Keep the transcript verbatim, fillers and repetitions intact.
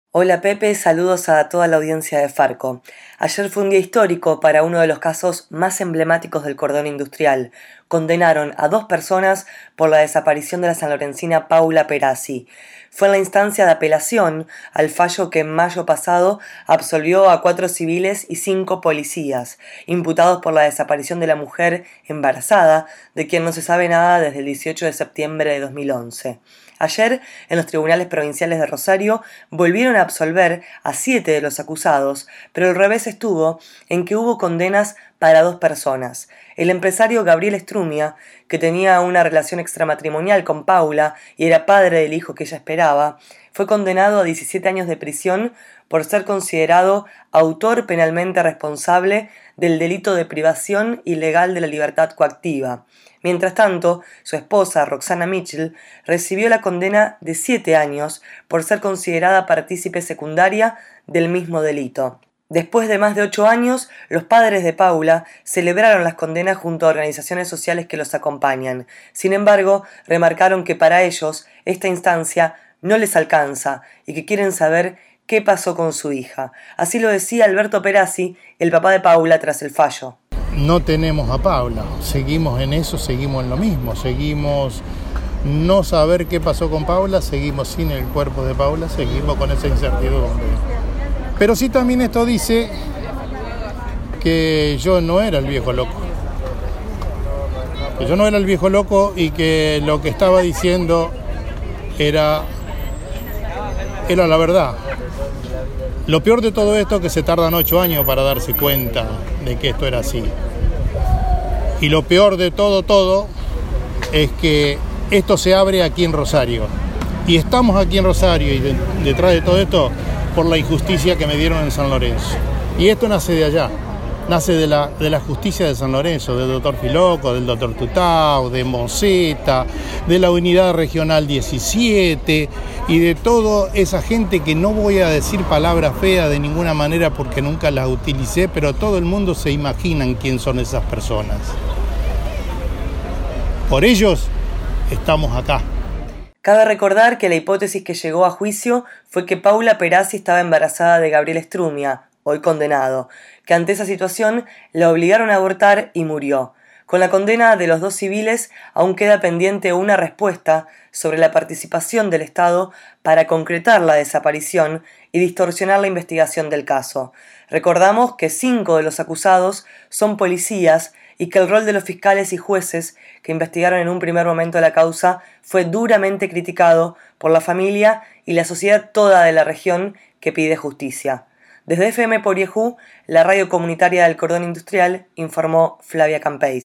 Hola Pepe, saludos a toda la audiencia de Farco. Ayer fue un día histórico para uno de los casos más emblemáticos del cordón industrial. Condenaron a dos personas por la desaparición de la sanlorencina Paula Perazzi. Fue en la instancia de apelación al fallo que en mayo pasado absolvió a cuatro civiles y cinco policías, imputados por la desaparición de la mujer embarazada, de quien no se sabe nada desde el dieciocho de septiembre de dos mil once. Ayer, en los tribunales provinciales de Rosario, volvieron a absolver a siete de los acusados, pero el revés estuvo en que hubo condenas para dos personas. El empresario Gabriel Estrumia, que tenía una relación extramatrimonial con Paula y era padre del hijo que ella esperaba, fue condenado a diecisiete años de prisión por ser considerado autor penalmente responsable del delito de privación ilegal de la libertad coactiva. Mientras tanto, su esposa, Roxana Mitchell, recibió la condena de siete años por ser considerada partícipe secundaria del mismo delito. Después de más de ocho años, los padres de Paula celebraron las condenas junto a organizaciones sociales que los acompañan. Sin embargo, remarcaron que para ellos esta instancia no les alcanza y que quieren saber qué pasó con su hija. Así lo decía Alberto Perazzi, el papá de Paula, tras el fallo. No tenemos a Paula, seguimos en eso, seguimos en lo mismo, seguimos no saber qué pasó con Paula, seguimos sin el cuerpo de Paula, seguimos con esa incertidumbre. Pero sí también esto dice que yo no era el viejo loco, que yo no era el viejo loco y que lo que estaba diciendo era, era la verdad. Lo peor de todo esto es que se tardan ocho años para darse cuenta de que esto era así. Y lo peor de todo, todo, es que esto se abre aquí en Rosario. Y estamos aquí en Rosario y de, detrás de todo esto por la injusticia que me dieron en San Lorenzo. Y esto nace de allá, nace de la, de la justicia de San Lorenzo, del doctor Filoco, del doctor Tutau, de Moseta, de la unidad regional diecisiete y de toda esa gente que no voy a decir palabras feas de ninguna manera porque nunca las utilicé, pero todo el mundo se imagina quién son esas personas. Por ellos estamos acá. Cabe recordar que la hipótesis que llegó a juicio fue que Paula Perazzi estaba embarazada de Gabriel Estrumia, hoy condenado, que ante esa situación la obligaron a abortar y murió. Con la condena de los dos civiles aún queda pendiente una respuesta sobre la participación del Estado para concretar la desaparición y distorsionar la investigación del caso. Recordamos que cinco de los acusados son policías y que el rol de los fiscales y jueces que investigaron en un primer momento la causa fue duramente criticado por la familia y la sociedad toda de la región que pide justicia. Desde F M Poriejú, la radio comunitaria del Cordón Industrial, informó Flavia Campey.